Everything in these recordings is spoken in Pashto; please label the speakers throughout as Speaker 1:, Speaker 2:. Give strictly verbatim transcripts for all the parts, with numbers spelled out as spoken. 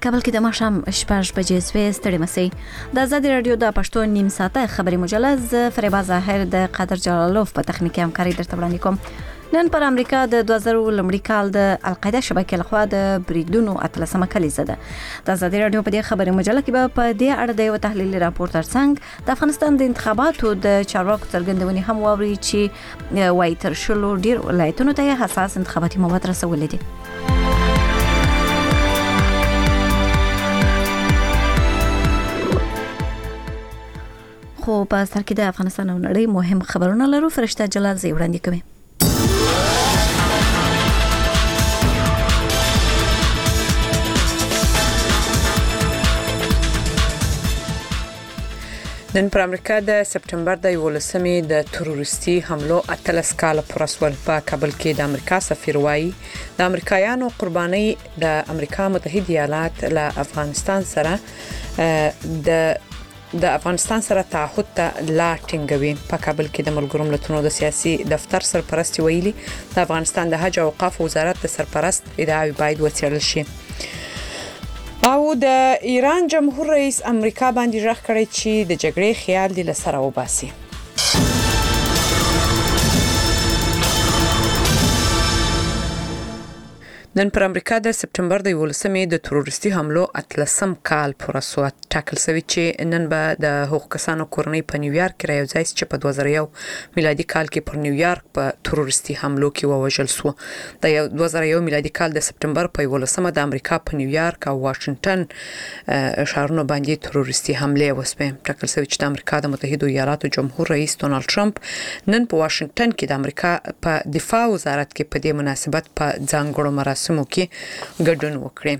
Speaker 1: کابل کې د ماښام شپږ بجې سوې ستړي مسئ د آزادي رادیو د پښتو نیم ساعته خبري مجله ز فریبا ظاهر د قادر جلالوف په تخنیکي همکاري درته وړاندې کوم. نن پر امریکا د دوه زره لومړي کال د القاعده شبکې لخوا د بریدونو اتلسمه کلیزه ده. د آزادي رادیو په دې خبري مجله کې به په دې اړه د یو تحلیلي راپور ترڅنګ د افغانستان د انتخاباتو د چارواکو څرګندونې هم واوري چې وايي تر شلو ډیر ولایتونو ته حساس انتخاباتي مواد رسولي دي. خو په سر کې د افغانستان او نړۍ مهم خبرونه لرو. فرشته جلال زی وړاندې کوي.
Speaker 2: نن پر امریکا د سپټمبر د یولسمې د تروریستي حملو اتلس کاله پوره شول. په کابل کې د امریکا سفیر وایي د امریکایانو قرباني د امریکا متحده ایالات له افغانستان سره د د افغانستان سره تعهد ته لا ټینګوي. په کابل کې د ملګرو ملتونو د سیاسي دفتر سرپرست ویلي د افغانستان د حج او اوقاف وزارت د سرپرست ادعاوې باید وڅېړل شي. او د ایران جمهور رئیس امریکا باندې ژغ کړی چې د جګړې خیال دی لسره وباسي. نن پر امریکا د سپټمبر د یولسمې د تروریستي حملو اتلسم کال پوره شو. ټاکل شوی چې نن به د حقوق کسانو کورنۍ په نیویارک کې راځي چې په دوه زره یو میلادي کال کې پر نیویارک په تروریستي حملو کې ووژل شو. د دوه زره یو میلادي کال د سپټمبر په یولسمه د امریکا په نیویارک او واشنگټن ښارونو باندې تروریستي حمله وسوه. ټاکل شوی چې د امریکا د متحده ایالاتو جمهور رئیس ډونالد ټرمپ نن په واشنگټن کې د امریکا په دفاع وزارت کې په دې مناسبت په ځانګړو مراسمو سمو کې ګډون وکړي.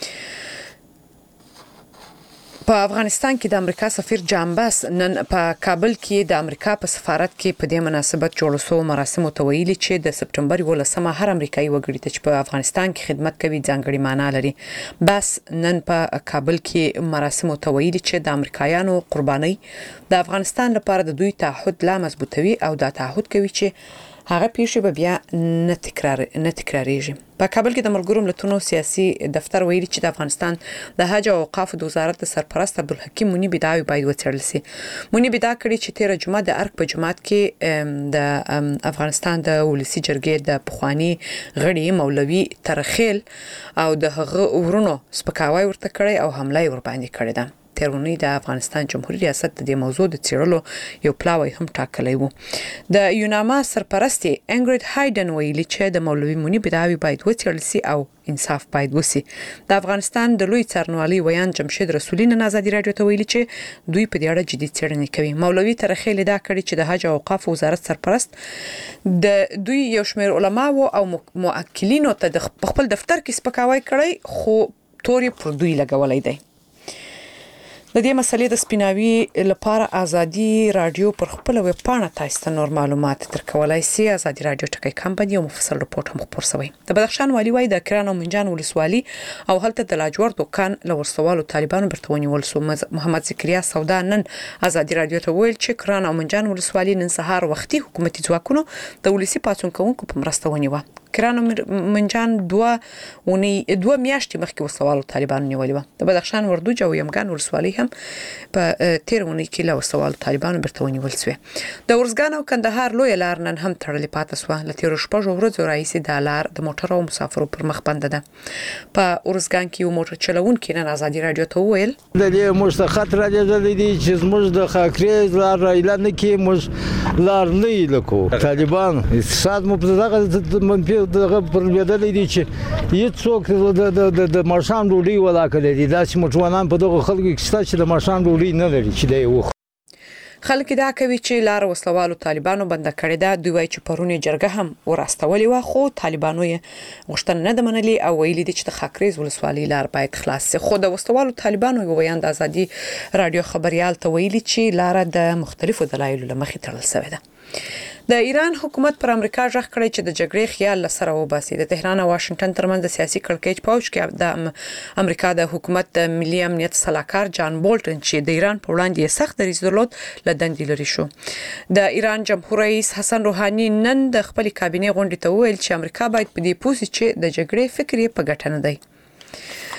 Speaker 2: په افغانستان کې د امریکا سفیر جان باس نن په کابل کې د امریکا په سفارت کې په دې مناسبت جوړ شو مراسمو ته ویلي چې د سپټمبر یولسمه هر امریکایي وګړي ته چې په افغانستان کې خدمت کوي ځانګړي معنا لري. باس نن په کابل کې مراسمو ته ویلي چې د امریکایانو قرباني د افغانستان لپاره د دوی تعهد لا مضبوطوي او دا تعهد کوي چې هغه پیښې به بیا نه تکرار نه تکراریږي. په کابل کې د ملګرو ملتونو سیاسي دفتر ویلي چې د افغانستان د حج او اوقاف د وزارت سرپرست عبدالحکیم منیب ادعاوې باید وڅېړل شي. منیب ادعا کړې چې تیر جمعه د ارګ په جماعت کې د افغانستان د ولسی جرګې د پخوانی غړي مولوي ترخیل او د هغه ورونو سپکاوی ورته کړی او حمله ور باندې کړې ده. تیرونی د افغانستان جمهوریت ریاست د دې موضوع د څیړلو یو پلاوی هم ټاکلی وو. د یوناما سرپرست انګرید هایدن ویلي چې د مولوي منیب ادعاوې باید وڅېړل شي او انصاف باید وسی. د افغانستان د لوی څارنوالي ویان جمشید رسولي نن آزادي رادیو ته ویلي چې دوی په دې اړه جدي څېړنې کوي. مولوي ترخیل ادعا کړې چې د حج او اوقاف وزارت سرپرست د دوی یو شمېر علماو او موکلینو ته د خپل دفتر کې سپکاوی کړی خو توري پر دوی لګولای دی. د دې مسلې د سپیناوي لپاره آزادي رادیو پر خپل ویب پاڼه تاسو ته نور معلومات درکولای شي. آزادي رادیو ټکی کم باندې یو مفصل رپورت هم خپور شوی. د بدخشان والی وای د کران او منجان ولسوالي او هلته د لاجور دکان لورسوالو طالبانو برته ونیول شو. محمد ذکریا سودا نن آزادي رادیو ته ویل چې کران او منجان ولسوالي نن سهار وختي حکومتي ځواکونو د ولسی پاتون کوونکو په مرسته ونیوه. کران او منجان دوه ونی دوه میاشتې مخکې وسوالو طالبانو نیولې و. د بدخشان وردوج او یمګان ولسوالي هم په تیرونی کې له وسوالو طالبانو برته ونیول شو. د ورزګان او کندهار لوی لار نن هم تړلې پاتې شو. لته روشپږ ورځې راځي د لار د موټر او مسافرو پر مخ بند ده. په ورزګان کې یو موټر چلوونکی نن آزادي رادیو ته وویل
Speaker 3: د دې موږ خطر راځي دي چې موږ د خاکریز لار اعلان کې موږ لار نه لکو طالبان اقتصاد مو په دغه منفي دغه پر بدلې دي چې هیڅوک د د مارشان ډوډۍ ولا کړی دي. دا چې موټروانان په دغه خلکو کې ستاسو د مارشان ډوډۍ نه لري چې دی وخت
Speaker 2: خلک دا کوي چې لار وسلوالو طالبانو بند کړی ده. دوی وايي چې پرونی جرګه هم ورستولې و خو طالبانو یې غوښتنه نه د منلي او ویلي دي چې د خاکریز ولسوالي لار باید خلاص شي. خو د وسلوالو طالبانو یو بیان د آزادي رادیو خبريال ته ویلي چې لار د مختلفو دلایلو لمخې تړل شوې ده. د ایران حکومت پر امریکا ژغ کړی چې د جګړې خیال لسره وباسي. د تهران او واشنگټن ترمنځ د سیاسي کړکېچ پوج کې د امریکا د حکومت د ملي امنیت صلاحکار جان بولټن چې د ایران په وړاندې سخت دریځ درلود له دندې لري شو. د ایران جمهور رئیس حسن روحاني نن د خپل کابینې غونډې ته وویل چې امریکا باید په دې پوه شي چې د جګړې فکر یې په ګټه نه دی.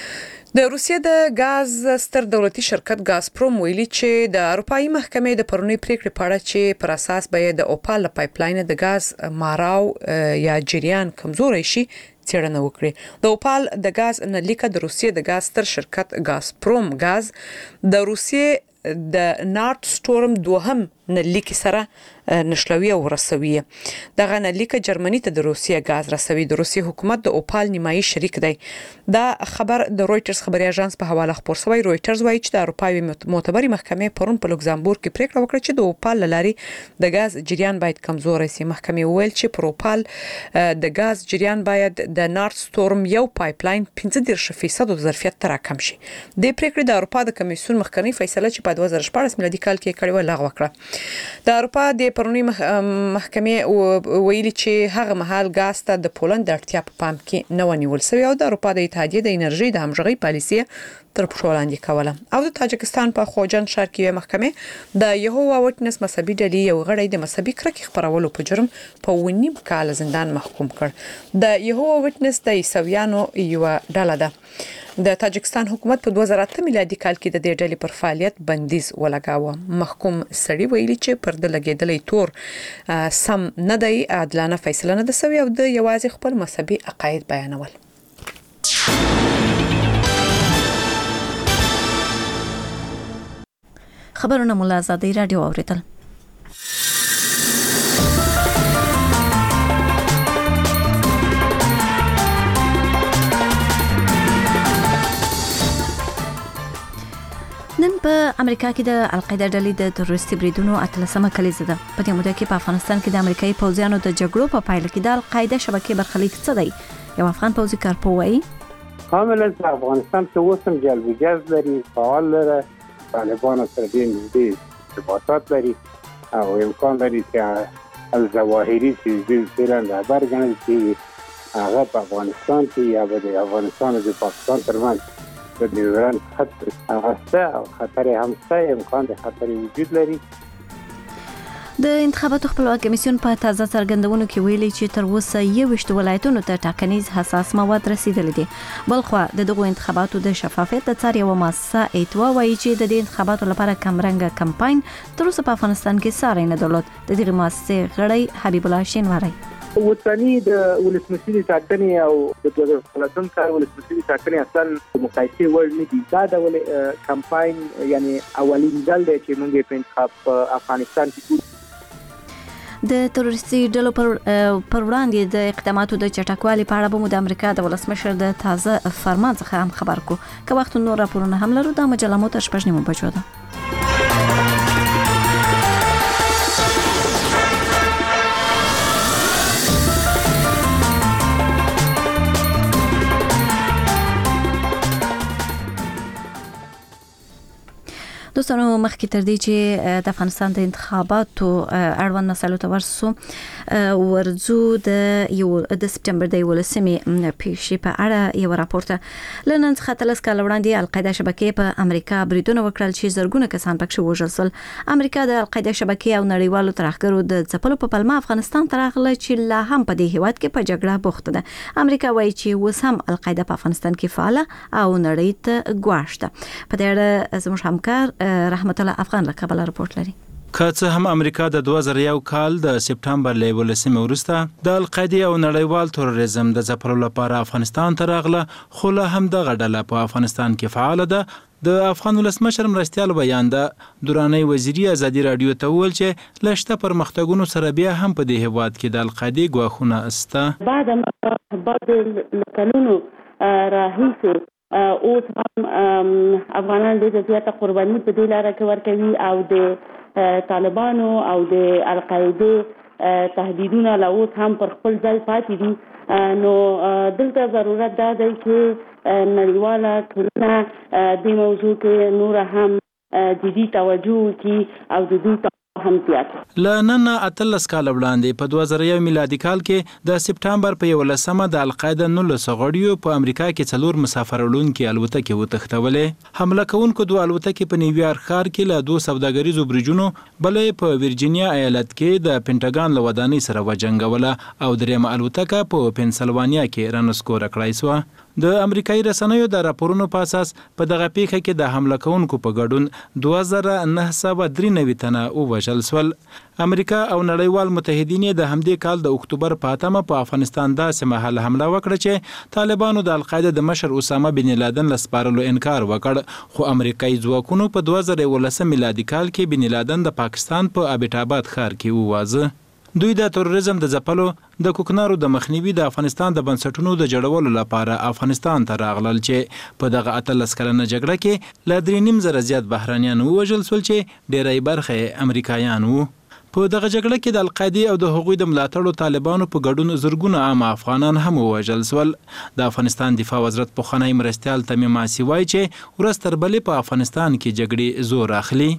Speaker 2: د روسیې د غاز ستر دولتي شرکت غازپروم ویلي چې د اروپאי محکمې د پرونی پریکړې په اړه چې پر اساس به د اوپال پایپلاین د غاز ماراو یا جریان کمزوري شي څېړنه وکړي. د اوپال د غاز نه لیکه د روسیې د غاز ستر شرکت غازپروم غاز د روسیې د نارت سټورم دوهم نه لیک سره نشلوي او رسوي. دغه نه لیک جرمني ته د روسیې غاز رسوي. د روسیې حکومت د اوپال نیمایي شریک دی. دا خبر د رويټرز خبري اژانس په حواله خبر شوی. رويټرز وایي چې د اروپאי معتبري محکمې پرون په لوکزامبورګ کې پریکړه وکړه چې د اوپال لاري د غاز جریان باید کمزور شي. محکمې ویل چې پر اوپال د غاز جریان باید د نارت سټورم یو پایپلاین پنځه دېرش فیصد د ظرفیت تر کم شي. د پریکړې د اروپا د کمیسیون مخکنی فیصله چې په دوه زره شپږ میلادي کال کې کړې و لغوه کړه. د اروپا د پرونی محکمې ویلي چې هغه مهال غاز ته د پولند د اړتیا په پام کې نه ونیول شوی او د اروپا د اتحادیې د انرژي د همغږي پالیسي تر پښو لاندې کوله. او د تاجکستان په خوجان ښار کې محکمې د یهوا وټنس مذهبي ډلې یو غړی د مذهبي کرکې خبرولو په جرم په ونیم کال زندان محکوم کړ. د یهوا وټنس د عیسویانو یو ډله ده. د تاجکستان حکومت په دوه زره اته میلادي کال کې د دې ډلې پر فعالیت بندیز ولګاوه. محکوم سړي ویلي چې پر د لګیدلې تور سم نه دی، عادلانه فیصله نه ده سوی او د یوازې خپل مذهبي عقاید بیانول.
Speaker 1: خبرونه مولا آزادی رادیو اوریدل. نن په امریکا کې د القاعده ډلې د تروریستي بریدونو اتلسمه کلیزه ده. په دې موده کې په افغانستان کې د امریکایي پوځیانو د جګړو په پایله کې د القاعده شبکې برخلیک څه دی؟ یو افغان پوځي کارپو وایي
Speaker 4: عامل افغانستان کې اوسم جلب جذب لري، فعال لري، طالبان سره ډېر نږدې ارتباطات لري او امکان لري چې الظواهري چې فعلا خبر ګڼل چې هغه په افغانستان کې یا د افغانستان او د پاکستان ترمنځ د نیوران خطر هسته او خطر همسته امکان د خطر وجود لري.
Speaker 1: د انتخاباتو خپلواک کمیسیون په تازه څرګندونو کې ویلي چې تر اوسه یوویشت ولایتونو ته ټاکنیز حساس مواد رسیدلي دي. بلخو د دغو انتخاباتو د شفافیت د څار یو مؤسسه ایتوا وایي چې د دې انتخاباتو لپاره کمرنګ کمپاین تر اوسه په افغانستان کې ساری نه درلود. د دغه مؤسسې غړی حبیب الله شینواری
Speaker 5: وطني د ولسمشر ټاکنې او د دوه زره څلورم کال ولسمشر ټاکنې اصلا مقایسه وړ نه دي. دا د کمپاین یعنی اولین ځل دی چې موږ په انتخاب په افغانستان کې
Speaker 1: د تروریستي ډلو پر پر وړاندې د اقداماتو د چټکوالي په اړه به مو د امریکا د ولسمشر د تازه فرمان څخه هم خبر کو. که وخت نور راپورونه هم لرو د مجله مو تر شپږ نیمو بجو ده. دوستانو مخکې تر دې چې د افغانستان د انتخاباتو اړوند مسایلو ته ورسو ورځو د یو د سپټمبر د یولسمې پیښې په اړه یو راپورته لنن څخه تلس کال وړاندې القاعده شبکې په امریکا بریدونه وکړل چې زرګونه کسان پکې وژل شول. امریکا د القاعده شبکې او نړیوالو ترهګرو د ځپلو په پلمه افغانستان ته راغله چې لا هم په دې هیواد کې په جګړه بوخت ده. امریکا وایي چې اوس هم القاعده په افغانستان کې فعاله او نړۍ ته ګواښ ده. په دې اړه زموږ همکار رحمت الله افغان له کابل راپورټ لري.
Speaker 6: که څه هم امریکا د دوه زره یو کال د سپټمبر له یولسمې وروسته د القاعده او نړیوال تروریزم د ځپلو لپاره افغانستان ته راغله، خو لا هم دغه ډله په افغانستان کې فعاله ده. د افغان ولسمشر مرستیال بیان ده دوراني وزیري ازادي رادیو ته ویل چې لشته پرمختګونو سره بیا هم په دې هیواد کې د القاعده ګواښونه استه.
Speaker 7: بعد ما بعد القانون راهیسه اوس هم افغانان د زیاته قرباني په دې لاره کې ورکوي او د طالبانو او د القاعده تهدیدونه لا اوس هم پر خپل ځای پاتې دي. نو دلته ضرورت دا دی چې نړیواله ټولنه د موضوع کې نور هم جدي توجه وکړي او د دوی هم زیات.
Speaker 6: لنن اتلس کال وړاندې په دوه زره یو میلادي کال کې د سپټمبر په یولسمه د القاعده نولس غړیو په امریکا کې څلور مسافرونکي الوتکې وتښتولې. حمله کوونکو دوه الوتکې په نیویارک ښار کې له دوه سوداګریزو برجونو بلې په ورجینیا ایالت کې د پینټاګان له ودانۍ سره وجنګوله او درېمه الوتکه په پنسلوانیا کې رانسکوره کړای شوه. د امریکایي رسنیو د راپورونو په اساس په دغه پیښه کې د حمله کوونکو په ګډون دوه زره نهه سوه درې نوي تنه ووژل شول. امریکا او نړیوال متحدین د همدې کال د اکتوبر په اتمه په افغانستان داسې مهال حمله وکړه چې طالبانو د القاعده د مشر اسامه بن لادن له سپارلو انکار وکړ، خو امریکایي ځواکونو په دوه زره یولسم میلادي کال کې بن لادن د پاکستان په ابټاباد ښار کې وواژه. دوی د تروریزم د ځپلو د کوکنارو د مخنیوي د افغانستان د بنسټونو د جوړولو لپاره افغانستان ته راغلل چې په دغه اتلس کلنه جګړه کې له درې نیم زره زیات بهرانیان ووژل شول چې ډیری برخه امریکایان وو. په دغه جګړه کې د القاعده او د هغوی د ملاتړو طالبانو په ګډون زرګونه عام افغانان هم ووژل شول. د افغانستان دفاع وزارت پخوانی مرستیال تمیم آسی وایي چې ورځ تر بلې په افغانستان کې جګړې زور اخلي.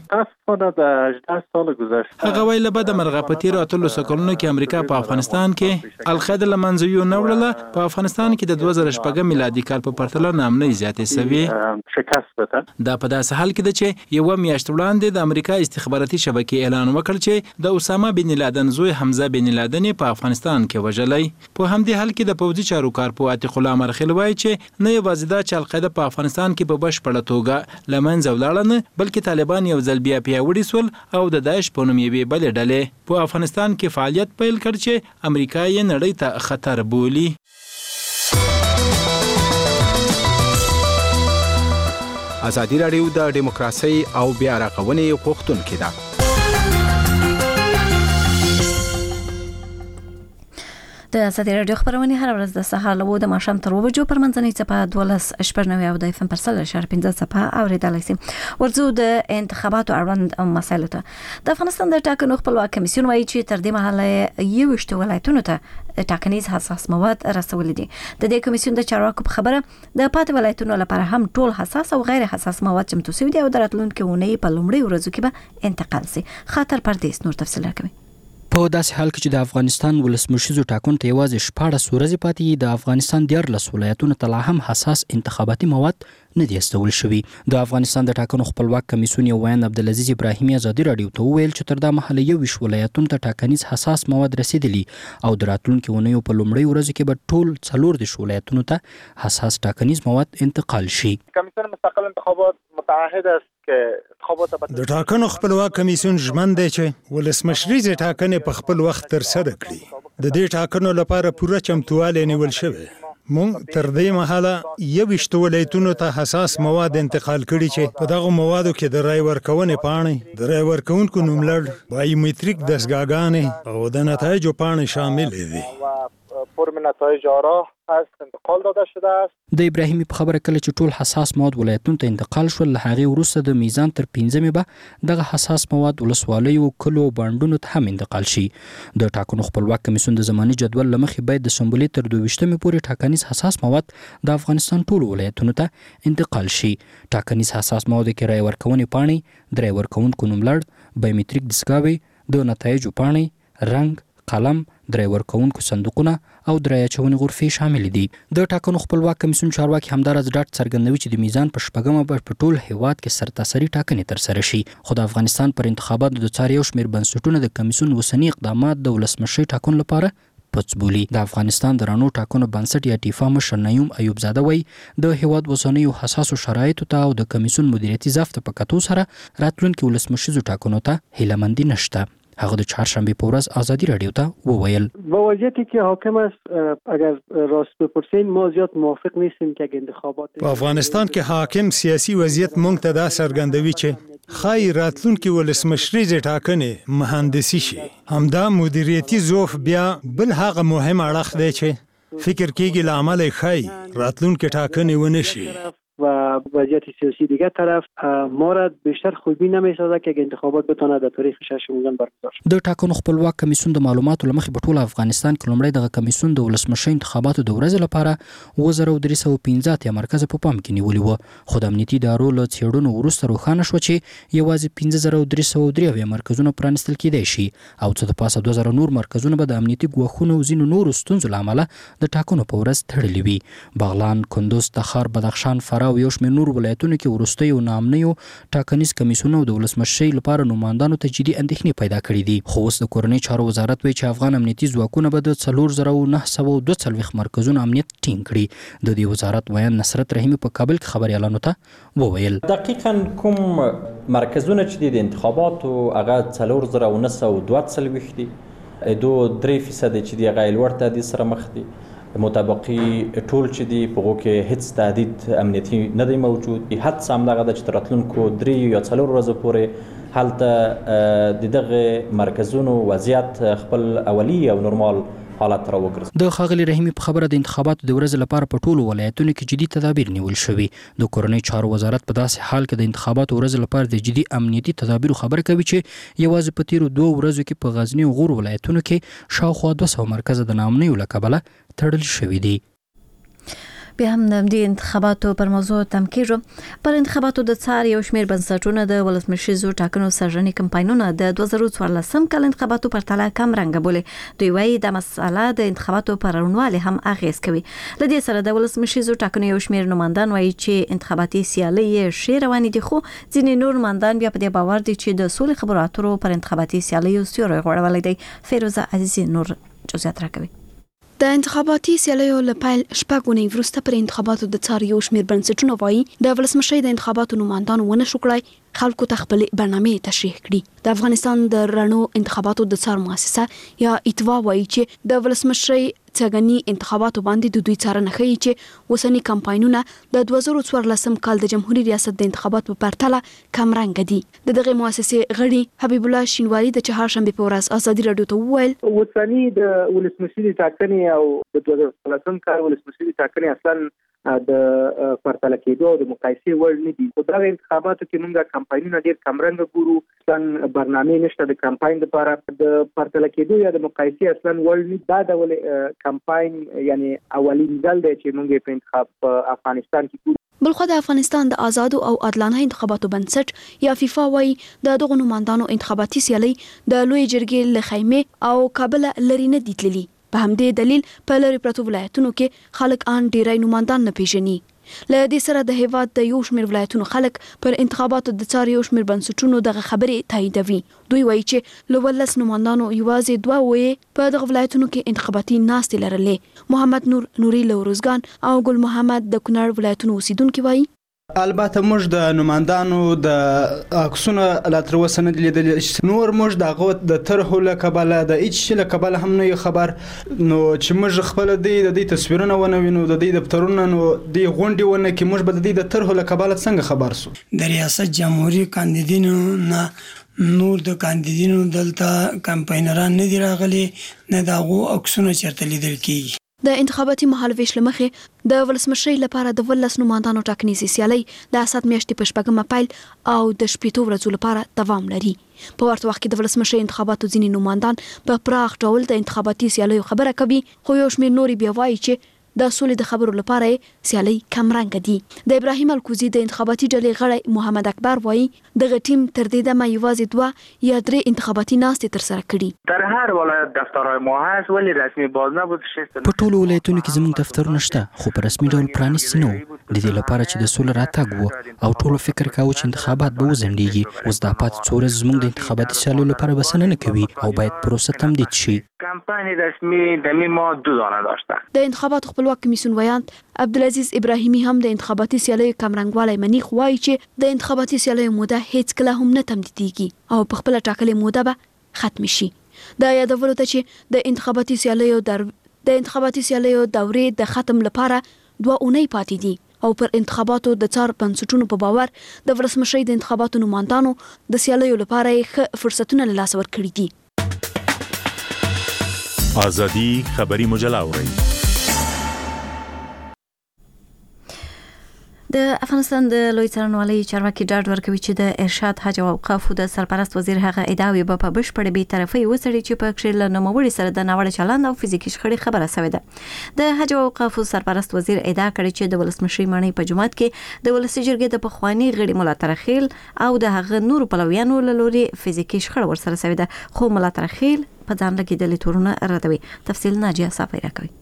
Speaker 6: هغه ویل به د مرغه په تیرو اتلسو کلونو کې امریکا په افغانستان کې القاعده له منځه یو نه وړله. په افغانستان کې د دوه زره شپږم میلادي کال په پرتله ناامنۍ زیاتې شوې. دا په داسې حال کې ده چې یوه میاشت وړاندې د امریکا استخباراتي شبکې اعلان وکړ چې د اسامه بن لادن زوی حمزه بن لادن په افغانستان کې وژلی. په همدې حال کې د پوځي چارو کارپو عتیق الله مرخیل وایي چې نه یوازې دا چې القاعده په افغانستان کې په بشپړه توګه له منځه ولاړه نه، بلکې طالبان یو ځل بیا پیاوړي سول او د داعش په نوم یوې بلې ډلې په افغانستان کې فعالیت پیل کړ چې امریکا یې نړۍ ته خطر بولي.
Speaker 8: ازادي راډیو د دیموکراسي او بیا رغونې غوښتونکې ده.
Speaker 1: د ازادي راډیو خبرونه هر ورځ د سهار له د ماښام تر اوه بجو پر منځنۍ څپه دولس شپږ نوي او د اف ام پر سل اشاره پنځه څپه اوریدلای شي. ورځو د انتخاباتو اړوند مسایلو ته د افغانستان د ټاکنو خپلواک کمیسیون وایي چې تر دې مهاله یوویشت ولایتونو ته ټاکنیز حساس مواد رسولي دي. د دې کمیسیون د چارواکو په خبره د پاتې ولایتونو لپاره هم ټول حساس او غیر حساس مواد چمتو شوي دي او د راتلونکي اونۍ په لومړۍ ورځو کې به انتقال شي. خاطر پردیس نور تفصیل راکوي.
Speaker 9: په داسې حال کې چې د افغانستان ولسمشریزو ټاکنو ته یوازې شپاړس ورځې پاتې د افغانستان دیارلس ولایتونو ته لا هم حساس انتخاباتي مواد نه دي استول شوي. د افغانستان د ټاکنو خپلواک کمیسیون یو ویان عبدالعزیز ابراهیمي ازادي راډیو ته وویل چې تر دا مهاله یوویشت ولایتونو ته ټاکنیز حساس مواد رسیدلي او د راتلونکي اونیو په لومړۍ ورځو کې به ټول څلور دېرش ولایتونو ته حساس ټاکنیز مواد انتقال شي.
Speaker 10: کمیسیون مستقل انتخابات متعهد است
Speaker 11: د ټاکنو خپلواک کمیسیون ژمن دی چې ولسمشریزې ټاکنې په خپل وخت ترسره کړي. د دې ټاکنو لپاره پوره چمتووالی نیول شوی. موږ تر دې مهاله یوویشت ولایتونو ته حساس مواد انتقال کړي چې په دغو موادو کې د رای ورکونې پاڼې، د رای ورکوونکو نوملړ، بایومتریک دستګاګانې او د نتایجو پاڼې شاملې دي.
Speaker 10: فرم نتایج آرا هست انتقال داده شده است.
Speaker 9: د ابراهیمي په خبره کله چې ټول حساس مواد ولایتونو ته انتقال شول، له هغې وروسته د میزان تر پنځمې به دغه حساس مواد ولسوالیو، کلو او بانډونو ته هم انتقال شي. د ټاکنو خپلواک کمیسیون د زماني جدول له مخې باید د سنبلې تر دوه ویشتمې پورې ټاکنیز حساس مواد د افغانستان ټولو ولایتونو ته انتقال شي. ټاکنیز حساس موادو کې رای ورکونې پاڼې، د رای ورکوونکو نوملړ، بایومتریک دستګاوې، د نتایجو پاڼې، رنګ، قلم، د رای ورکوونکو صندوقونه او د رای اچونې غرفې شامل دي. د ټاکنو خپلواک کمیسیون چارواکي همداراز ډاډ څرګندوي چې د میزان په شپږمه به په ټول هیواد کې سرتاسري ټاکنې ترسره شي. خو د افغانستان پر انتخاباتو د څار یو شمېر بنسټونه د کمیسیون اوسني اقدامات د ولسمشرۍ ټاکنو لپاره پڅ بولي. د افغانستان د رانو ټاکنو بنسټ یا ټیفا مشر نیوم ایوب زاده وایي د هیواد اوسنیو حساسو شرایطو ته او د کمیسیون مدیریتي ضعف ته په کتو سره راتلونکي ولسمشریزو ټاکنو ته هیلهمندي نشته. هغه د چهارشنبه په ورځ ازادي راډیو ته وویل
Speaker 5: با وضعیتی که حاکم است اگر راست بپرسین ما زیاد موافق نیستیم که انتخابات
Speaker 11: په افغانستان کې حاکم سیاسي وضعیت مونږ ته دا څرګندوي چې خای راتلونکي ولسمشریزې ټاکنې مهندسي شي. همدا مدیریتي ضعف بیا بل هغه مهم اړخ دی چې فکر کیږي له امله خای راتلونکي ټاکنې ونه شي.
Speaker 5: و وضعیت سیاسی دیگر طرف ما را بیشتر خوبی نمی‌سازه که انتخابات بتونه در تاریخ شش میلیون برگزار شي.
Speaker 9: د ټاکنو خپلواک کمیسیون د معلوماتو لمخې په ټول افغانستان کې لومړی دغه کمیسیون د ولسمشرۍ انتخاباتو د ورځې لپاره اووه زره درې سوه پنځه اتیا مرکز په پام کې نیولي وو. خو د امنیتي ادارو له څېړنو وروسته روښانه شوه چې یوازې پنځه زره درې سوه درې اویا مرکزونه پرانیستل کېدای شي او څه د پاسه دوه زره نور مرکزونه به د امنیتي ګواښونو او ځینو نورو ستونزو له امله د ټاکنو په ورځ تړلي وي. بغلان، کندوز، تخار، بدخشان، فراه او یو شمېر نور ولایتونو کې وروستیو ناامنیو ټاکنیز کمیسیونونو د ولسمشرۍ لپاره نوماندانو ته جدي اندېښنې پیدا کړې دي. خو اوس د کورنۍ چارو وزارت وایي چې افغان امنیتي ځواکونه به د څلور زره نهه سوه دوه څلوېښت مرکزونو امنیت ټینګ کړي. د دې وزارت ویان نصرت رحیمي په کابل کې خبریالانو ته وویل
Speaker 12: دقیقاً کوم مرکزونه چې د انتخاباتو هغه څلور زره نهه سوه دوه څلوېښت دي، دو درې فیصد چې دی هغه لوړ تهدید سره مخ دي. مطابقي ټول چې دی په هغو کې هیڅ تهدید امنیتي نه دی موجود. حدس همدغه ده چې تر راتلونکو درې یا څلور ورځو پورې هلته د دغه مرکزونو وضعیت خپل اولی او نورمال حالت را وګرځي.
Speaker 9: د ښاغلي رحیمي په خبره د انتخاباتو د ورځې لپاره په ټولو ولایتونو کې جدي تدابیر نیول شوي. د کورنۍ چارو وزارت په داسې حال کې د انتخاباتو ورځې لپاره د جدي امنیتي تدابیرو خبره کوي چې یوازې په تیرو دوه ورځو کې په غزني او غور ولایتونو کې شاوخوا دوه سوه مرکزه د ناامنیو له کبله تړل شوي دي.
Speaker 1: بیا هم د همدې انتخاباتو پر موضوع تم کېږو. پر انتخاباتو د څار یو شمېر بنسټونه د ولسمشریزو ټاکنو سرژنې کمپاینونه د دوه زره څوارلسم کال انتخاباتو پرتله کم رنګه بولي. دوی وایي دا مسأله د انتخاباتو پر روڼوالي هم اغېز کوي. له دې سره د ولسمشریزو ټاکنو یو شمېر نوماندان وایي چې انتخاباتي سیالۍ یې ښې روانې دي، خو ځینې نور نوماندان بیا په دې باور دي چې د سولې خبرو اترو پر انتخاباتي سیالیو سیوری غوړولی دی. فیروزه عزیزي نور جزئیات راکوي.
Speaker 13: د انتخاباتي سیالیو له پیل شپږ اونۍ وروسته پر انتخاباتو د څار یو شمېر بنسټونه وایي د ولسمشرۍ د انتخاباتو نوماندانو ونه شو کړای خلکو ته خپلې برنامې تشریح کړي. د افغانستان د رڼو انتخاباتو د څار مؤسسه یا ایتوا وایي چې د ولسمشرۍ څګني انتخاباتو باندې د دوی څارنه ښیي چې اوسني کمپاینونه د دوه زره څوارلسم کال د جمهوریت ریاست د انتخاباتو په پرتله کم رنګه دي. د دغه مؤسسې غړي حبیب الله شینواری د چهارشنبه په ورځ ازادي رادیو ته وویل
Speaker 5: اوسني د ولسمشرۍ ټاکنې او د دوه زره څوارلسم کال ولسمشرۍ ټاکنې اصلا د پرتله کېدو او د مقایسې وړ نه دي. خو دغه انتخاباتو کې موږ کمپاینونه ډېر کمرنګه ګورو، اصلا برنامې نشته د کمپاین لپاره د پرتله کېدو یا د مقایسې اصلا وړ نه. دا ډول کمپاین یعنی اولین ځل دی چې موږ په انتخاب په افغانستان کې ګورو.
Speaker 13: بلخو د افغانستان د آزادو او عادلانه انتخاباتو بنسټ یا فیفا وایي د دغو نوماندانو انتخاباتي سیالۍ د لوی جرګې له خیمې او کابل لري نه دي تللي. په همدې دلیل په لرې پرتو ولایتونو کې خلک ان ډیری نوماندان نه پیژني. له دې سره د هیواد د یو شمېر ولایتونو خلک پر انتخاباتو د څار یو شمېر بنسټونو دغه خبرې تاییدوي. دوی وایي چې له ولس نوماندانو یوازې دوه وې په دغه ولایتونو کې انتخاباتي ناستې لرلې. محمد نور نوري له روزګان او ګل محمد د کونړ ولایتونو اوسیدونکي وایي
Speaker 14: البته موږ د نوماندانو د عکسونه لا تر اوسه نه لیدل، نور موږ د هغه د طرحو له کبله د هیڅ شي له کبله هم نه خبر، نو چې موږ خپل د دې تصویرونه ونه وینو، د دې دفترونه نو د غونډې ونه کې موږ به د دې د طرحو له کبله څنګه خبر سو.
Speaker 15: د ریاست جمهوریت کاندیدینو نه نور د کاندیدینو دلته کمپاینران نه دی راغلي، نه د هغو عکسونه چېرته لیدل کېږي.
Speaker 13: د انتخاباتي مهالویش له مخې د ولسمشرۍ لپاره د ولس نوماندانو ټاکنیزې سیالۍ د اسد میاشتې په شپږمه پیل او د شپېتو ورځو لپاره دوام لري. په ورته وخت کې د ولسمشرۍ انتخاباتو ځینې نوماندان په پراخ ډول د انتخاباتي سیالیو خبره کوي، خو یو شمېر نورې بیا وایي چې د سولې د خبرو لپاره سیالۍ کم رنګه دي. د ابراهیم الکوزي د انتخاباتي ډلې غړی محمد اکبر وایي دغه ټیم تر دې دمه یوازې دوه یا درې انتخاباتي ناستې ترسره کړي.
Speaker 16: در هر ولایت دفترهای ما هست ولی رسمي باز نبود.
Speaker 9: په ټولو ولایتونو کې زموږ دفترونه شته، خو په رسمي ډول پرانیستي نه وو، د دې لپاره چې د سولې راتګ وو او ټولو فکر کاوه چې انتخابات به وځنډېږي. اوس دا پاتې څو ورځې زموږ د انتخاباتي سیالیو لپاره بسنه نه کوي او باید پروسه تمدید شي.
Speaker 16: کمپاین رسمی دمی ما دو دانه داشته.
Speaker 13: د انتخاباتو خپلواک کمیسیون ویاند عبدالعزیز ابراهیمی هم د انتخاباتي سیالیو کمرنګوالی مني، خو وایي چې د انتخاباتي سیالیو موده هیڅ کله هم نه تمدیدېږي او په خپله ټاکلې موده به ختم شي. دا یادولو ته چې د انتخاباتي سیالیو در د انتخاباتي سیالیو دورې د ختم لپاره دوه اونۍ پاتې دي او پر انتخاباتو د څار بنسټونو په باور د ولسمشرۍ د انتخاباتو نوماندانو د سیالیو لپاره ښه فرصتونه له لاسه ورکړي دي.
Speaker 17: آزادی خبری مجله اورئ.
Speaker 1: د افغانستان د لوی څارنوالۍ چارواکي ډاډ ورکوي چې د ارشاد حج او اوقافو د سرپرست وزیر هغه ادعاوې به په بشپړه بې طرفۍ وڅېړي چې په کښې له نوموړي سره د ناوړه چلند او فزیکي شخړې خبره سوې ده. د حج او اوقافو سرپرست وزیر ادعا کړې چې د ولسمشرۍ ماڼۍ په جومات کې د ولسي جرګې د پخواني غړي ملا ترخیل او د هغه نورو پلویانو له لورې فزیکي شخړه ورسره سوې ده، خو ملا ترخیل په ځان لګېدلې تورونه ردوي. تفصیل ناجیه صافی راکوي.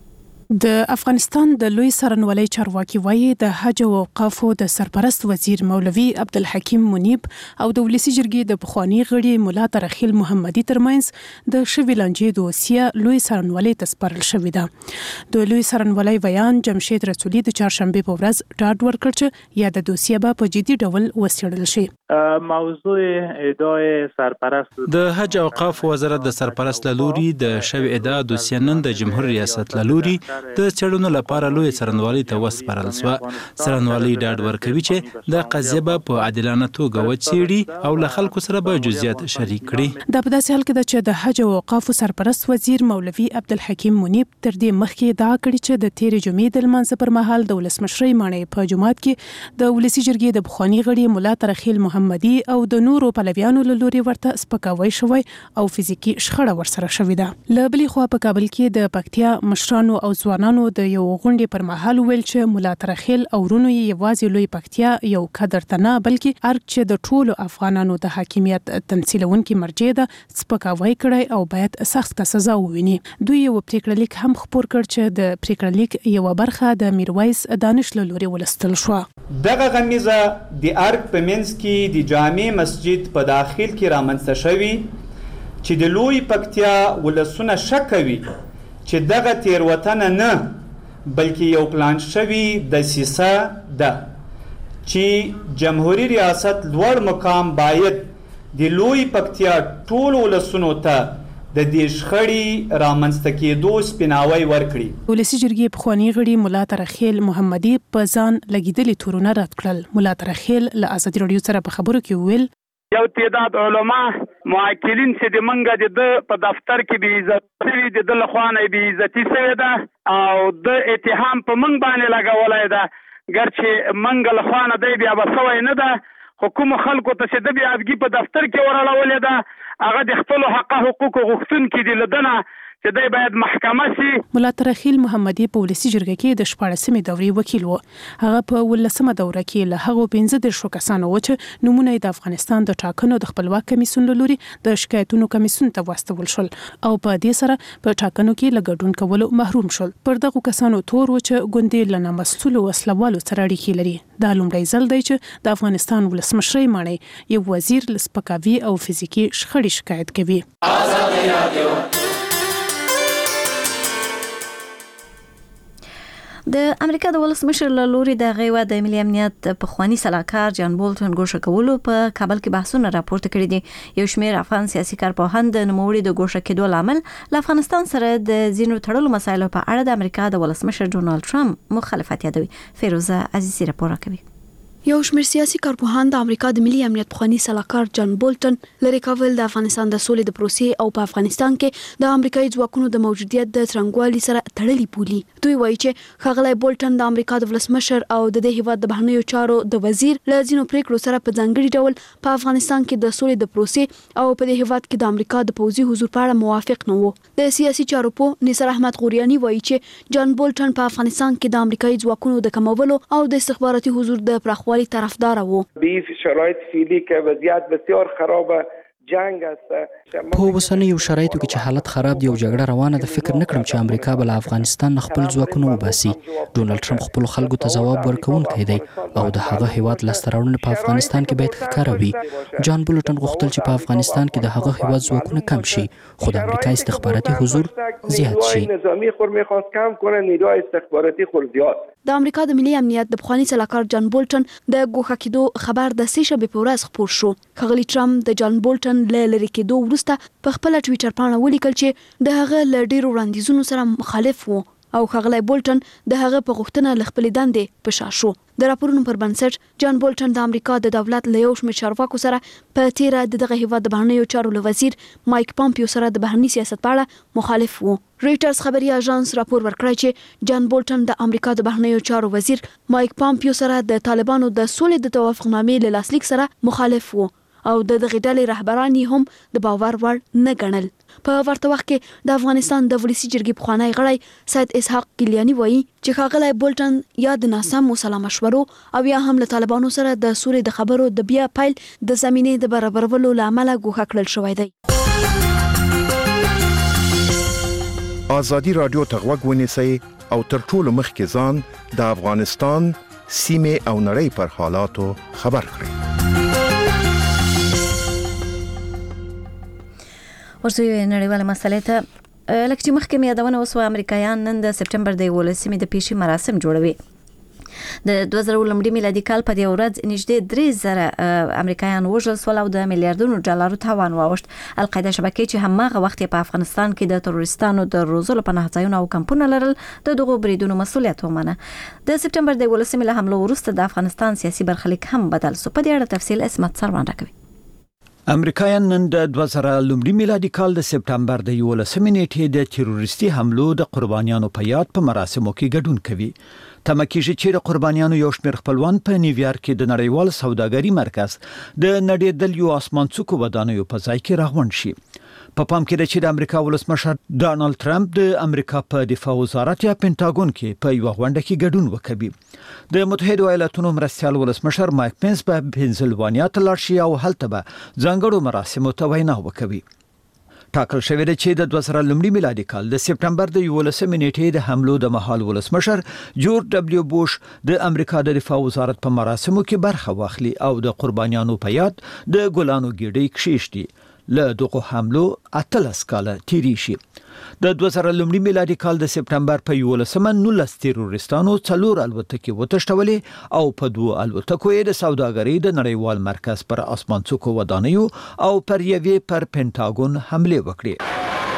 Speaker 18: د افغانستان د لوی څارنوالۍ چارواکي وایي د حج او اوقافو د سرپرست وزیر مولوي عبدالحکیم منیب او د ولسی جرګې د پخوانی غړي مولا ترخیل محمدي ترمنځ د شوی لانجې دوسیه لوی څارنوالۍ ته سپارل شوې ده. د لوی څارنوالۍ ویان جمشید رسولي د چهارشنبه په ورځ ډاډ ورکړ چې یا د دوسیه به په جدي ډول وڅېړل شي.
Speaker 19: موضوع ادعای سرپرست
Speaker 6: د حج اوقاف وزارت د سرپرست لوري د شوی ادعا دوسیه نن د جمهور ریاست لوري د چړونو لپاره لوی څارنوالۍ ته وسپارل شو. څارنوالۍ ډاډ ورکوي چې د قضیه به په عادلانه توګه وڅېړي او له خلکو سره به جزئیات شریک کړي.
Speaker 18: دا په داسې حال کې ده چې د حج او اوقافو سرپرست وزیر مولوي عبدالحکیم منیب تر دې مخکې ادعا کړې چې د تېرې جمعې د لمانځه پر مهال د ولسمشرۍ ماڼۍ په جومات کې د ولسی جرګې د پخوانی غړي مولا ترخیل محمدي او د نورو پلویانو له لوري ورته سپکاوی شوی او فزیکی شخړه ورسره شوې ده. له بلې خوا په کابل کې د پکتیا مشرانو او ځوانانو د یو غونډې پر مهال ویل چې مولا ترخیل او ورونو یې یوازې لوی پکتیا یو قدر ته نه بلکې ارګ چې د ټولو افغانانو د حاکمیت تمثیلونکي مرجع ده سپکاوی کړی او باید سخت سزا وویني. دوی یو پریکړه لیک هم خپور کړ چې د پریکړه لیک یو برخه د میرویس دانش له لوري ولستل شو.
Speaker 20: دغه غمیزه د ارګ په منځ کې د جامع مسجد په داخل کې رامنځته شوی چې د لوی پکتیا ولسونه شک کوي چې دغه تیروتنه نه بلکې یو پلان شوی دسیسه ده چې جمهوریت ریاست لوړ مقام باید د لوی پکتیا ټول ولسونو ته د دې شخړې رامنځته کېدو سپیناوی ورکړي.
Speaker 18: ولسی جرګې پخوانی غړي مولا ترخیل محمدي په ځان لګیدلي تورونه رد کړل. مولا ترخیل له ازادي راډیو سره په خبرو کې ویل
Speaker 21: یو تعداد علما معاکلین چې د منګه د په دفتر کې به عزت شوی د د لخوانه به عزتي شوی ده او د اتهام په منګ باندې لګولای ده ګرچې منګه لخوانه دی بیا به سوی نه ده. حکومت خلکو ته چې د بیادګي په دفتر کې ورړولې ده هغه د خپل حق حقوق غوښتونکي دي لدنه چې دی باید محکمه شي.
Speaker 18: مولا ترخیل محمدي په ولسی جرګه کې د شپاړسمې دورې وکیل و. هغه په ولسمه دوره کې له هغو پنځه دېرشو کسانو و چې نومونه د افغانستان د ټاکنو د خپلواک کمیسیون له لوري د شکایتونو کمیسیون ته واستول شول او په دې سره په ټاکنو کې له ګډون کولو محروم شول. پر دغو کسانو تور و چې ګوندې له نامسؤلو وسلوالو سره اړیکې لري. دا لومړی ځل دی چې د افغانستان ولسمشرۍ ماڼۍ یو وزیر له سپکاوي او فزیکي شخړې شکایت کوي. ازادي رادیو
Speaker 1: د امریکا د ولسمشر له لوري د غیوا د ملي امنیت پخوانی سلاکار جان بولټن ګوښه کولو په کابل کې بحثونه راپورته کړي دي. یو شمېر افغان سیاسي کارپوهان د نوموړي د ګوښه کېدو لامل له افغانستان سره د ځینو تړلو مسایلو په اړه د امریکا د ولسمشر ډونالد ټرمپ مخالفت یادوي. فیروزه عزیزی راپور کوي.
Speaker 13: یو شمېر سیاسي کارپوهان د امریکا د ملي امنیت پخوانی سلاکار جان بولټن لری کول د افغانستان د سولې د پروسې او په افغانستان کې د امریکایي ځواکونو د موجودیت د څرنګوالي سره تړلي بولي. دوی وایي چې ښاغلی بولټن د امریکا د ولسمشر او د دې هیواد د بهرنیو چارو د وزیر له ځینو پریکړو سره په ځانګړي ډول په افغانستان کې د سولې د پروسې او په دې هیواد کې د امریکا د پوځي حضور په اړه موافق نه وو. د سیاسي چارو په نثار احمد غوریانی وایي چې جان بولټن په افغانستان کې د امریکایي ځواکونو د کمولو او د استخباراتي حضور د پراخوالي طرفدار وو.
Speaker 22: به شرایط فعلی که وضعیت بسیار خرابه جنگ است.
Speaker 9: په اوسنیو شرایطو کې چې حالت خراب دی او جګړه روانه ده فکر نه کړم چې امریکا به له افغانستان خپل ځواکونه وباسي. ډونالد ټرمپ خپل خلکو ته ځواب ورکوونکی دی او د هغه هیواد لاسته راوړنې په افغانستان کې باید ښکاره وي. جان بولټن غوښتل چې په افغانستان کې د هغه هیواد ځواکونه کم شي خو د امریکا استخباراتي حضور زیات شي.
Speaker 22: نظامی خور می‌خواست کم کنه نیروهای استخباراتي خور زیات.
Speaker 13: د امریکا د ملي امنیت د پخوانی سلاکار جان بولټن د ګوښه کېدو خبر د سې شنبې په ورځ خپور شو. ښاغلي ټرمپ د جان بولټن له لرې کېدو وروسته په خپل ټویټر باندې ولیکل چې د هغه له ډیرو وړاندیزونو سره مخالف وو او ښاغلی بولټن د هغه په غوښتنه له خپلې دندې په شا شو. د راپورونو پر بنسټ جان بولټن د امریکا د دولت له یو شمېر چارواکو سره په تیره د دغه هیواد د بهرنیو چارو له وزیر مایک پامپیو سره د بهرني سیاست په اړه مخالف وو. ریټرز خبري اژانس راپور ورکړی چې جان بولټن د امریکا د بهرنیو چارو وزیر مایک پامپیو سره د طالبانو د سولې د توافقنامې له لاسلیک سره مخالف وو او د دغه ډلې رهبران هم د باور وړ نه ګڼل. په ورته وخت کې د افغانستان د ولسی جرګې پخوانی غړی سید اسحاق کلیانی وایي چې ښاغلی بولټن یا د ناسم سلا مشورو او یا هم له طالبانو سره د سولې د خبرو د بیا پیل د زمینې د برابرولو له امله ګوښه کړل شوی دی.
Speaker 23: ازادي رادیو ته غوږ ونیسئ
Speaker 2: او تر ټولو مخکې ځان د افغانستان سیمې او نړۍ پر حالاتو خبر کړئ.
Speaker 1: ورسوي نړیواله مسلې ته لکه چې مخکې مې یادونه وسوه، امریکایان نن د سپټمبر د یولسمې د پیشي مراسم جوړوي. د دوه زره لومړي میلادي کال په دې ورځ نږدې درې زره امریکایان وژل شول او د میلیارډونو ډالرو تاوان واوښت. القاعده شبکې چې هماغه وخت په افغانستان کې د تروریستانو د روزلو پناه ځایونه او کمپونه لرل، د دغو بریدونو مسؤلیت ومنه. د سپټمبر د یولسمې له حملو وروسته د افغانستان سیاسي برخلیک هم بدل سو. په دې اړه تفصیل اسمت سروان راکوي.
Speaker 3: امریکایان نن د دوه زره لومړي میلادي کال د سپټمبر د یولسمې نیټې د تروریستي حملو د قربانیانو په یاد په مراسمو کې ګډون کوي. تمه کېږي چې د قربانیانو یو شمېر خپلوان په نیویارک کې د نړیوال سوداګري مرکز د نړیدل یو اسمان څوکو ودانیو په ځای کې راغونډ شي. په پام کې ده چې د امریکا ولسمشر ډانلډ ټرمپ د امریکا په دفاع وزارت یا پینټاګون کې په یو غونډه کې ګډون وکوي. د متحده ایالاتونو مرستیال ولسمشر مایک پنس په پنسلوانیا ته لاړ شي او هلته به ځانګړو مراسمو ته وینا وکوي. ټاکل شوی دی چې د دوه زره لومړي میلادي کال د سپټمبر د یولسمې نیټې د حملو د مهال ولسمشر جورج ډبلیو بوش د امریکا د دفاع وزارت په مراسمو کې برخه واخلي او د قربانیانو په یاد د ګلانو ګېډۍ کښېږدي. له دغو حملو اتلس کاله تیری شي. د دوه زره لومړي میلادي کال د سپټمبر په یولسمه نولس تروریستانو څلور الوتکې وتښتولې او په دوو الوتکو یې د سوداګرۍ د نړیوال مرکز پر اسمان څوکو ودانیو او پر یوې پر پینټاګون حملې وکړې.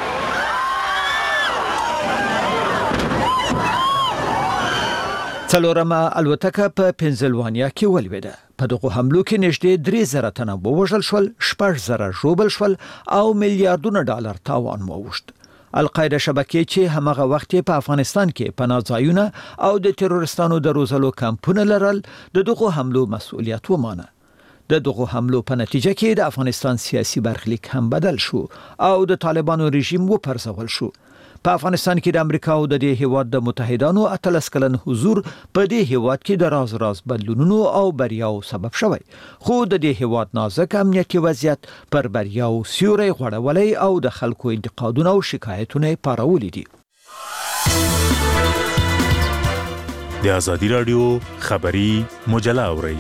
Speaker 3: څلورمه الوتکه په پنسلوانیا کې ولوېده. په دغو حملو کې نږدې درې زره تنه ووژل شول، شپږ زره ژوبل شول او میلیارډونه ډالر تاوان واوښت. القاعده شبکې چې همغه وخت په افغانستان کې پناه ځایونه او د تروریستانو د روزلو کمپونه لرل، د دغو حملو مسؤلیت ومانه. د دغو حملو په نتیجه کې د افغانستان سیاسي برخلیک هم بدل شو او د طالبانو رژیم وپرځول شو. په افغانستان کې د امریکا او د دې هیواد د متحدانو اتلس کلن حضور په دې هیواد کې د راز راز بدلونونو او بریاو سبب شوی، خو د دې هیواد نازک امنیتي وضعیت پر بریاو سیوری غوړولی او د خلکو انتقادونه او شکایتونه پارولی دي.
Speaker 17: د ازادي راډیو خبري مجله اورئ.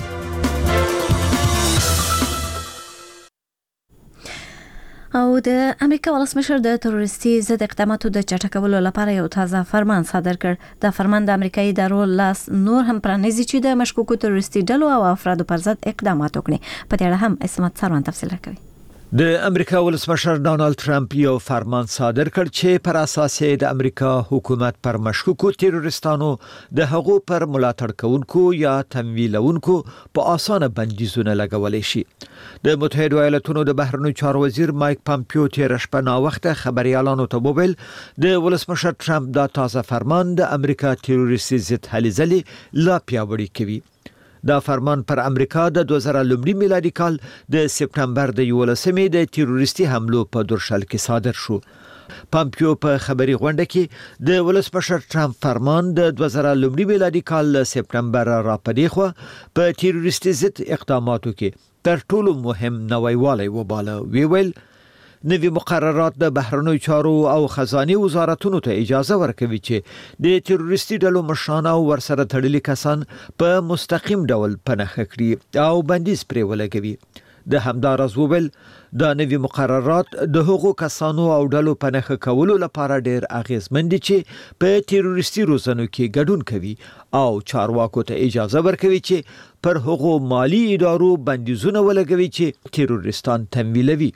Speaker 1: او د امریکا ولسمشر د تروریستي ضد اقداماتو د چټکولو لپاره یو تازه فرمان صادر کړ. د فرمان د امریکایي ادارو لاس نور هم پرانیزي چې د مشکوکو تروریستي ډلو او افرادو پر ضد اقدامات وکړي. په دې اړه هم اسمت سروان تفصیل راکوي.
Speaker 3: د امریکا ولسمشر ډانلډ ټرمپ یو فرمان صادر کړ چې پر اساس یې د امریکا حکومت پر مشکوکو تروریستانو د هغو پر ملاتړ کوونکو یا تمویلونکو په اسانه بندیزونه لګولای شي. د متحده ایالاتونو د بهرنیو چارو وزیر مایک پامپیو تیر شپه نا وخت خبريالانو ته وویل د ولسمشر ټرمپ دا تازه فرمان د امریکا تروریستي ضد هلې ځلې لا پیاوړی کوي. دا فرمان پر امریکا د دوه زره لومړي میلادي کال د سپټمبر د یولسمې د تروریستي حملو په درشل کې صادر شو. پامپیو په خبري غونډه کې د ولسمشر ټرمپ فرمان د دوه زره لومړي میلادي کال د سپټمبر را پدې خو په تروریستي ضد اقداماتو کې تر ټولو مهم نویوالی وباله. وی ویل نوی مقررات د بهرنیو چارو او خزانه وزارتونو ته اجازه ورکوي چې د تروریستي ډلو مشران او ورسره تړلي کسان په مستقیم ډول پناه کړي او بندیز پرې ولګوي. د همدارز وویل دا نوی مقررات د هغو کسانو او ډلو پناه کولو لپاره ډیر اغیزمن دي چې په تروریستي روزنو کې ګډون کوي او چارواکو ته اجازه ورکوي چې پر هغو مالی ادارو بندیزونه ولګوي چې تروریستان تمویلوي.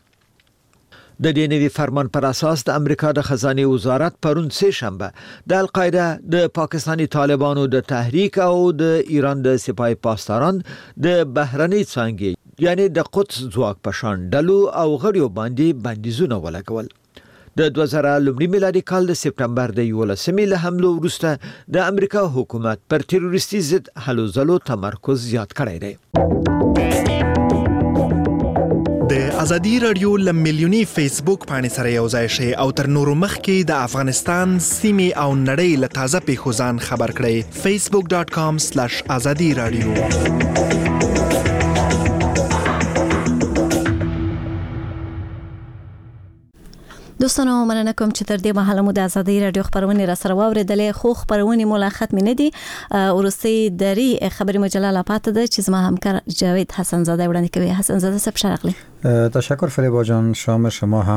Speaker 3: د دې نوي فرمان پر اساس د امریکا د خزانه وزارت پرون سه شنبه د القاعده د پاکستانی طالبانو د تحریک او د ایران د سپاه پاسداران د بهرنی څنګه یعنی د قدس ځواک پشان ډلو او غړیو باندې بندیزونه ولګول. د دوه زره لومړي میلادي کال د سپټمبر د یولسمې له حملو وروسته د امریکا حکومت پر تروریستي ضد هلو ځلو تمرکز زیات کړی دی.
Speaker 23: د ازادي رادیو لم ملیونی فیسبوک باندې سره یو ځای شي او تر نورو مخکې د افغانستان سیمې او نړۍ له تازه پیښو ځان خبر کړئ. فیسبوک ډاٹ کام سلیش ازادي رادیو.
Speaker 1: دوستانو مننه کوم چې تر دې مهاله مو د ازادي رادیو خبرونه را سره واوریدلې خو خبرونه مو لا ختم نه دي ورسي دری خبري مجله لا پات ده چې زما همکار جاوید حسن زاده وړاندې کوي. حسن زاده صاحب شرقلی.
Speaker 4: تشکر فریبا جان. شام شما هم